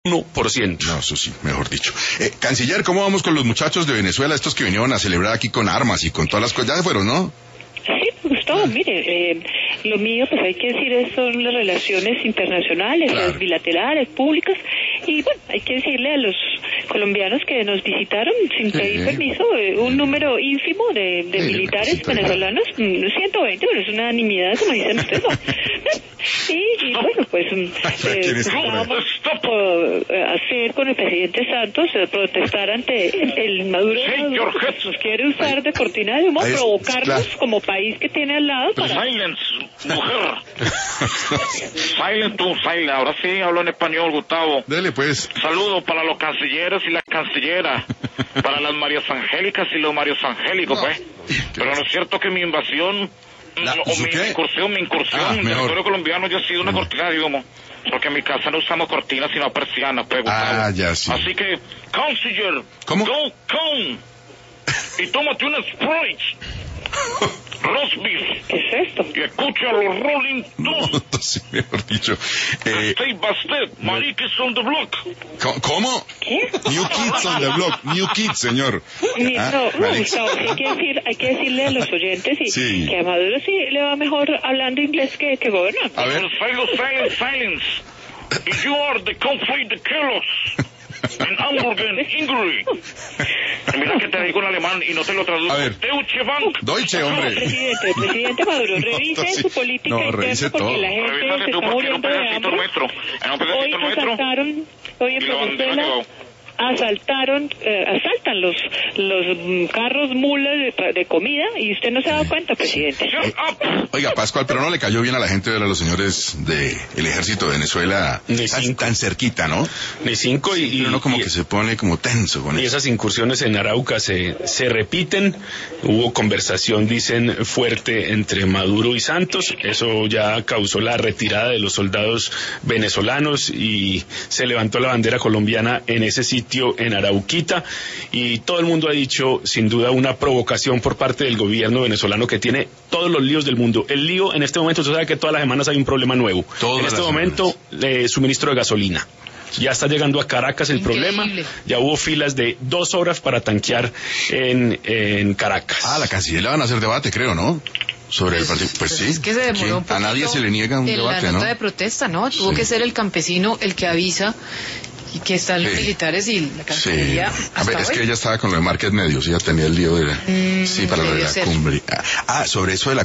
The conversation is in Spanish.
1%. No, eso sí, mejor dicho. Canciller, ¿cómo vamos con los muchachos de Venezuela, estos que vinieron a celebrar aquí con armas y con todas las cosas? Ya se fueron, ¿no? Sí, Gustavo, mire, lo mío, pues hay que decir, son las relaciones internacionales, Claro. las bilaterales, públicas, y bueno, hay que decirle a los colombianos que nos visitaron sin pedir permiso, un número ínfimo de militares venezolanos, 120, pero es una nimiedad, como dicen ustedes, ¿no? Y bueno, pues estábamos hacer con el presidente Santos, protestar ante el Maduro, que nos quiere usar de cortina de humo, provocarnos como país que tiene al lado para... Silence, mujer. Silence tú, silence. Ahora sí hablo en español, Gustavo. Dele, pues. Saludo para los cancilleres y la cancillera, para las Marias Angélicas y los Marios Angélicos, pues. Pero no es cierto que mi invasión, mi incursión en territorio colombiano ya ha sido una cortina de humo. Porque en mi casa no usamos cortinas sino persianas, pues, Gustavo. Ya sí. Así que, canciller, ¿cómo? go con y tómate una Sprite. Rosbif. ¿Qué es esto? Y escucha a los Rolling Stones. No, entonces, mejor dicho. Stay Bastet, Mariques on the Block. ¿Cómo? ¿Qué? New Kids on the Block, New Kids, señor. Gustavo, hay que decirle a los oyentes que a Maduro sí le va mejor hablando inglés que gobernando. A ver. Silence. If you are the conflict the chaos. En Hamburger, Ingrid. Mira que te digo en alemán y no te lo traduzco. A ver. Deutsche Bank. Deutsche, hombre. Presidente Maduro, revise su política interna porque la gente se está muriendo de hambre. Hoy en Venezuela asaltan los carros mulas de comida y usted no se ha dado cuenta, presidente. Oiga, Pascual, pero no le cayó bien a la gente ver a los señores del ejército de Venezuela tan cerquita, ¿no? Ni 5 y uno como que se pone como tenso con y eso. Esas incursiones en Arauca se repiten. Hubo conversación, dicen, fuerte entre Maduro y Santos. Eso ya causó la retirada de los soldados venezolanos y se levantó la bandera colombiana en ese sitio, en Arauquita, y todo el mundo ha dicho, sin duda, una provocación por parte del gobierno venezolano que tiene todos los líos del mundo. El lío en este momento, usted sabe que todas las semanas hay un problema nuevo. En este momento, suministro de gasolina. Ya está llegando a Caracas el problema. Ya hubo filas de 2 horas para tanquear en Caracas. La canciller le van a hacer debate, creo, ¿no? Sobre el partido. Pues sí. Es que se demoró un poquito. A nadie se le niega un debate, ¿no? La nota de protesta, ¿no? Tuvo que ser el campesino el que avisa y que están los militares y la Cancillería. A ver, es que ella estaba con lo de Márquez Medios, ella tenía el lío de para lo de la cumbre. Sobre eso de la